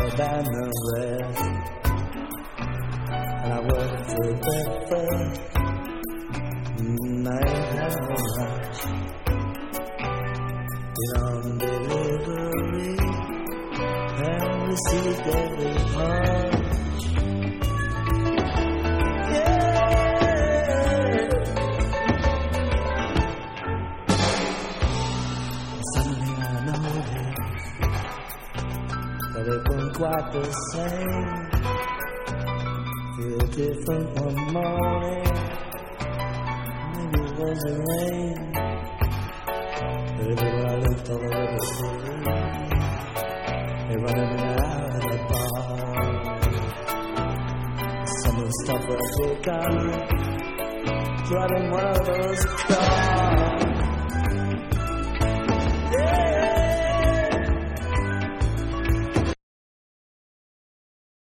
than the rest. And I worked for breakfast, and I ain't had no lunch. Been on delivery and received every punch. Yeah. Suddenly I noticed that it wasn't quite the same. Feel different one morning, maybe it was the rain. But everywhere I looked all over the city, they running out of the bar. Some of the stuff that they got, driving one of those cars.